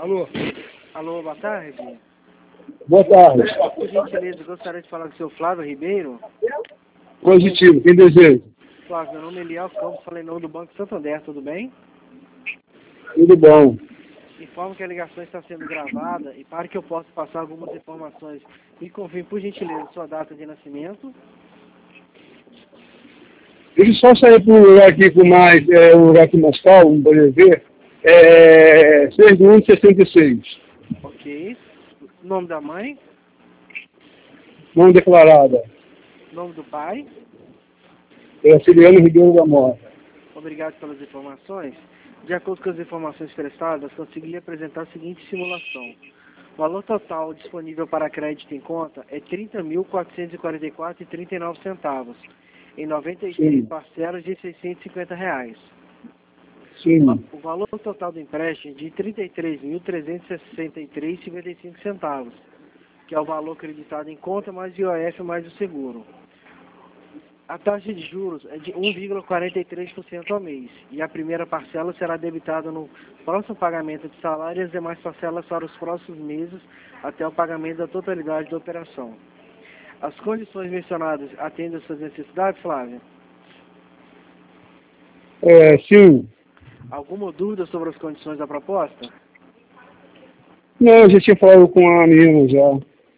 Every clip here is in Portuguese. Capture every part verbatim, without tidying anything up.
Alô? Alô, boa tarde. Boa tarde. Por gentileza, gostaria de falar com o senhor Flávio Ribeiro. Positivo, quem deseja? Flávio, meu nome é Eliel Campos, falei em nome do Banco Santander, tudo bem? Tudo bom. Informo que a ligação está sendo gravada e para que eu possa passar algumas informações, me confirme, por gentileza, sua data de nascimento. Deixa eu só sair para um lugar aqui com mais, é, um lugar aqui mais calmo, para ver. É, seis de um de sessenta e seis. Ok. Nome da mãe, Não declarada. nome do pai. É Ciliano Ribeiro da Mota. Obrigado pelas informações. De acordo com as informações prestadas, consegui apresentar a seguinte simulação. O valor total disponível para crédito em conta é trinta mil quatrocentos e quarenta e quatro reais e trinta e nove centavos, em noventa e seis Sim. parcelas de seiscentos e cinquenta reais. Sim. O valor total do empréstimo é de trinta e três mil trezentos e sessenta e três reais e cinquenta e cinco centavos, que é o valor acreditado em conta mais I O F mais o seguro. A taxa de juros é de um vírgula quarenta e três por cento ao mês e a primeira parcela será debitada no próximo pagamento de salário e as demais parcelas para os próximos meses até o pagamento da totalidade da operação. As condições mencionadas atendem às suas necessidades, Flávia? É, sim. Alguma dúvida sobre as condições da proposta? Não, eu já tinha falado com a menina já.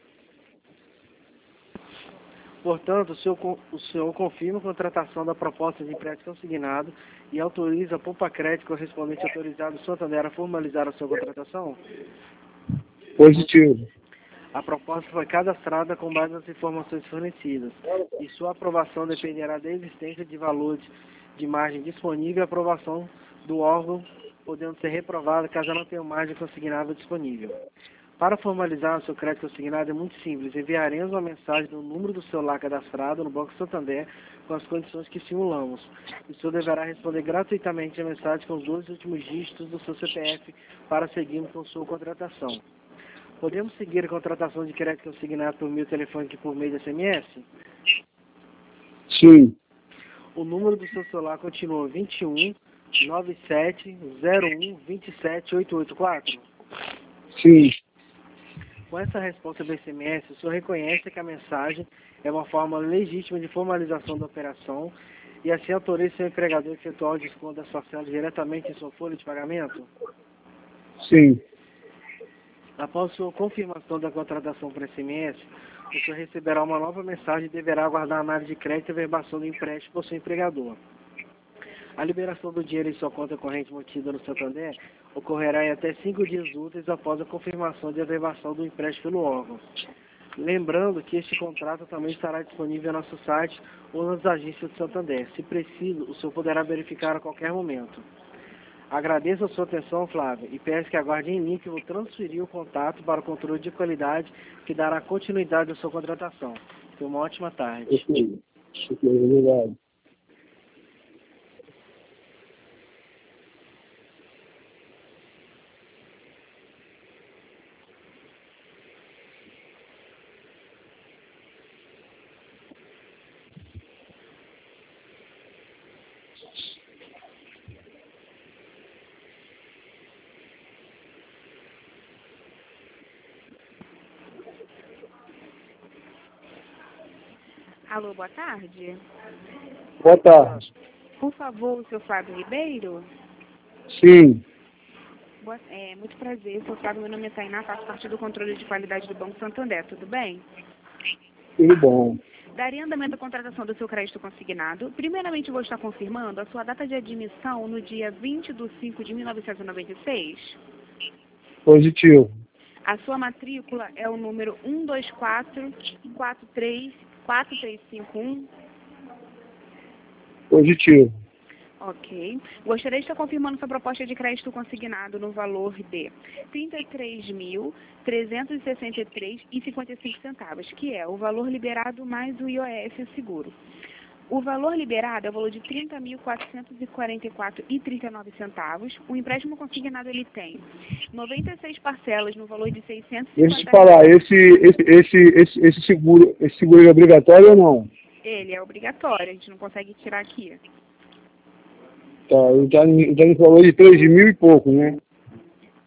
Portanto, o senhor, o senhor confirma a contratação da proposta de empréstimo consignado e autoriza a Poupa Crédito correspondente autorizado do Santander a formalizar a sua contratação? Positivo. A proposta foi cadastrada com base nas informações fornecidas e sua aprovação dependerá da existência de valores de margem disponível e aprovação do órgão, podendo ser reprovada caso não tenha margem consignável disponível. Para formalizar o seu crédito consignado é muito simples. Enviaremos uma mensagem no número do celular cadastrado no Banco Santander com as condições que simulamos. O senhor deverá responder gratuitamente a mensagem com os dois últimos dígitos do seu C P F para seguirmos com sua contratação. Podemos seguir a contratação de crédito consignado por meio telefônico e por meio de S M S? Sim. O número do seu celular continua vinte e um, noventa e sete, zero um, vinte e sete, oitocentos e oitenta e quatro? Sim. Com essa resposta do S M S, o senhor reconhece que a mensagem é uma forma legítima de formalização da operação e assim autoriza seu empregador a efetuar o desconto das parcelas diretamente em sua folha de pagamento? Sim. Após sua confirmação da contratação por S M S, o senhor receberá uma nova mensagem e deverá aguardar a análise de crédito e averbação do empréstimo por seu empregador. A liberação do dinheiro em sua conta corrente mantida no Santander ocorrerá em até cinco dias úteis após a confirmação de averbação do empréstimo pelo órgão. Lembrando que este contrato também estará disponível no nosso site ou nas agências do Santander. Se preciso, o senhor poderá verificar a qualquer momento. Agradeço a sua atenção, Flávio, e peço que aguarde em mim que vou transferir o contato para o controle de qualidade que dará continuidade à sua contratação. Tenha uma ótima tarde. Ok. Ok, obrigado. Alô, boa tarde. Boa tarde. Por favor, o seu Flávio Ribeiro? Sim. Boa, é, muito prazer, seu Flávio, meu nome é Tainá, faço parte do controle de qualidade do Banco Santander, tudo bem? Tudo bom. Daria andamento à contratação do seu crédito consignado. Primeiramente, vou estar confirmando a sua data de admissão no dia vinte de cinco de mil novecentos e noventa e seis. Positivo. A sua matrícula é o número um dois quatro quatro três quatro três cinco um. Positivo. Ok. Gostaria de estar confirmando sua proposta de crédito consignado no valor de trinta e três mil trezentos e sessenta e três reais e cinquenta e cinco centavos, que é o valor liberado mais o I O F e o seguro. O valor liberado é o valor de trinta mil quatrocentos e quarenta e quatro reais e trinta e nove centavos. O empréstimo consignado ele tem noventa e seis parcelas no valor de seiscentos e Deixa eu te cinquenta falar, reais. esse, esse, esse, esse, esse seguro, esse seguro é obrigatório ou não? Ele é obrigatório, a gente não consegue tirar aqui. Tá, ele já, já me falou de três mil e pouco, né?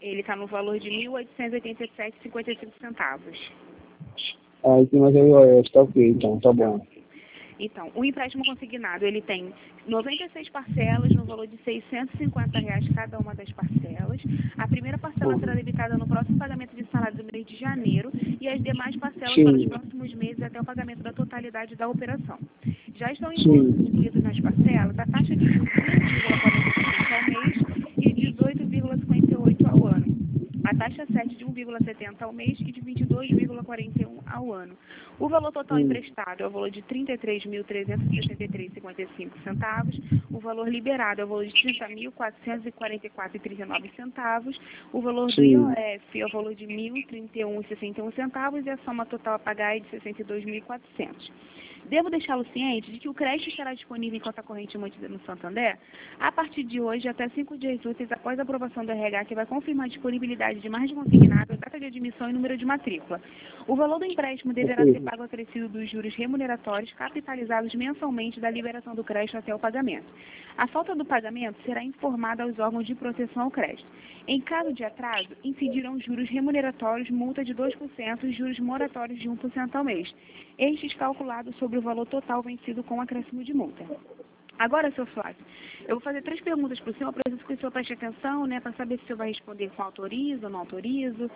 Ele está no valor de mil oitocentos e oitenta e sete reais e cinquenta e cinco centavos. Ah, e tem mais aí o Oeste, tá ok, então, tá bom. Então, o empréstimo consignado, ele tem noventa e seis parcelas no valor de seiscentos e cinquenta reais cada uma das parcelas. A primeira parcela será debitada no próximo pagamento de salário do mês de janeiro e as demais parcelas Sim. para os próximos meses até o pagamento da totalidade da operação. Já estão incluídos nas parcelas a taxa de juros de quinze vírgula quarenta e cinco ao mês e dezoito vírgula cinquenta e oito ao ano. A taxa sete de um vírgula setenta ao mês e de vinte e dois vírgula quarenta e um ao ano. O valor total Sim. emprestado é o valor de trinta e três mil trezentos e sessenta e três vírgula cinquenta e cinco centavos. O valor liberado é o valor de trinta mil quatrocentos e quarenta e quatro vírgula trinta e nove centavos. O valor do Sim. I O F é o valor de mil e trinta e um vírgula sessenta e um centavos e a soma total a pagar é de sessenta e dois mil e quatrocentos. Devo deixá-lo ciente de que o crédito estará disponível em conta corrente mantida no Santander a partir de hoje até cinco dias úteis após a aprovação do R H, que vai confirmar a disponibilidade de margem consignada, data de admissão e número de matrícula. O valor do empréstimo deverá ser pago acrescido dos juros remuneratórios capitalizados mensalmente da liberação do crédito até o pagamento. A falta do pagamento será informada aos órgãos de proteção ao crédito. Em caso de atraso, incidirão juros remuneratórios, multa de dois por cento e juros moratórios de um por cento ao mês. Estes calculados sobre o valor total vencido com acréscimo de multa. Agora, seu Flávio, eu vou fazer três perguntas para o senhor, preciso que o senhor preste atenção, né, para saber se o senhor vai responder com autorizo ou não autorizo.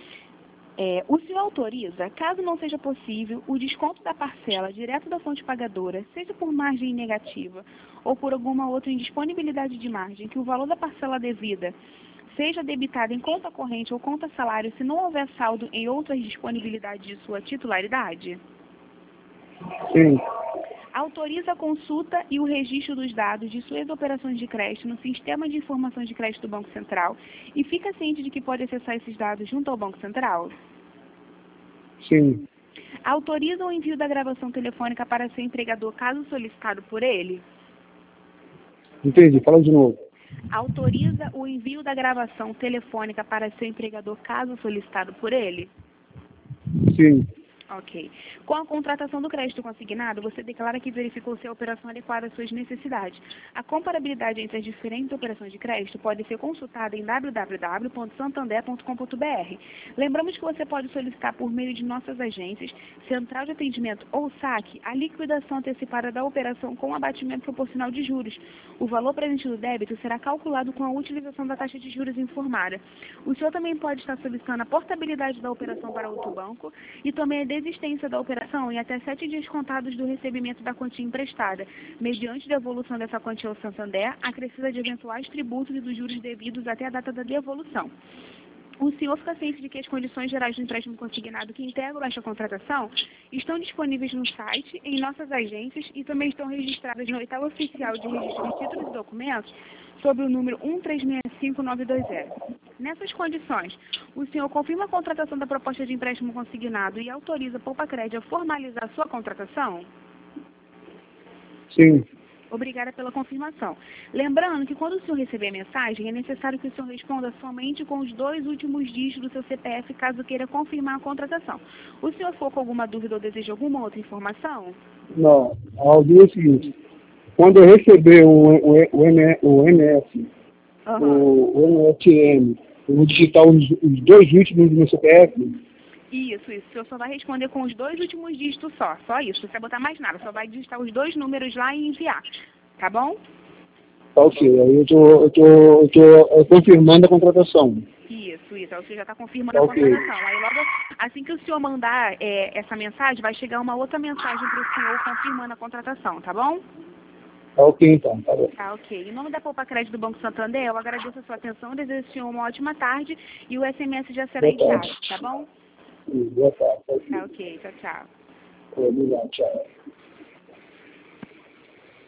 É, o senhor autoriza, caso não seja possível, o desconto da parcela direto da fonte pagadora, seja por margem negativa ou por alguma outra indisponibilidade de margem, que o valor da parcela devida seja debitado em conta corrente ou conta salário se não houver saldo em outras disponibilidades de sua titularidade? Sim. Autoriza a consulta e o registro dos dados de suas operações de crédito no Sistema de Informações de Crédito do Banco Central e fica ciente de que pode acessar esses dados junto ao Banco Central? Sim. Autoriza o envio da gravação telefônica para seu empregador caso solicitado por ele? Entendi, fala de novo. Autoriza o envio da gravação telefônica para seu empregador caso solicitado por ele? Sim. Ok. Com a contratação do crédito consignado, você declara que verificou se a operação adequada às suas necessidades. A comparabilidade entre as diferentes operações de crédito pode ser consultada em w w w ponto santander ponto com ponto b r. Lembramos que você pode solicitar por meio de nossas agências, Central de Atendimento ou saque, a liquidação antecipada da operação com abatimento proporcional de juros. O valor presente do débito será calculado com a utilização da taxa de juros informada. O senhor também pode estar solicitando a portabilidade da operação para outro banco e também a existência da operação em até sete dias contados do recebimento da quantia emprestada, mediante devolução dessa quantia ao Santander, acrescida de eventuais tributos e dos juros devidos até a data da devolução. O senhor fica ciente de que as condições gerais do empréstimo consignado que integram esta contratação estão disponíveis no site, em nossas agências e também estão registradas no oitavo oficial de registro de títulos e documentos sob o número um três seis cinco nove dois zero. Nessas condições, o senhor confirma a contratação da proposta de empréstimo consignado e autoriza a Poupa Crédito a formalizar sua contratação? Sim. Obrigada pela confirmação. Lembrando que quando o senhor receber a mensagem, é necessário que o senhor responda somente com os dois últimos dígitos do seu C P F, caso queira confirmar a contratação. O senhor for com alguma dúvida ou deseja alguma outra informação? Não, ao dia seguinte, quando eu receber o, o, o, M, o M F, Uhum. o, o M F M, eu vou digitar os, os dois últimos do meu C P F? Isso, isso. O senhor só vai responder com os dois últimos dígitos só. Só isso. Não precisa botar mais nada. Só vai digitar os dois números lá e enviar. Tá bom? Tá ok. Aí eu tô, eu tô, eu tô confirmando a contratação. Isso, isso. Aí o senhor já está confirmando Tá a ok. contratação. Aí logo, assim que o senhor mandar é, essa mensagem, vai chegar uma outra mensagem para o senhor confirmando a contratação, tá bom? Tá ok então, tá bom. Tá ok. Em nome da Poupa Crédito do Banco Santander, eu agradeço a sua atenção, desejo ao senhor uma ótima tarde e o S M S já será Boa enviado, tarde. tá bom? Boa tarde. Tá ok. Tá ok. Tchau, tchau. Obrigado, tchau.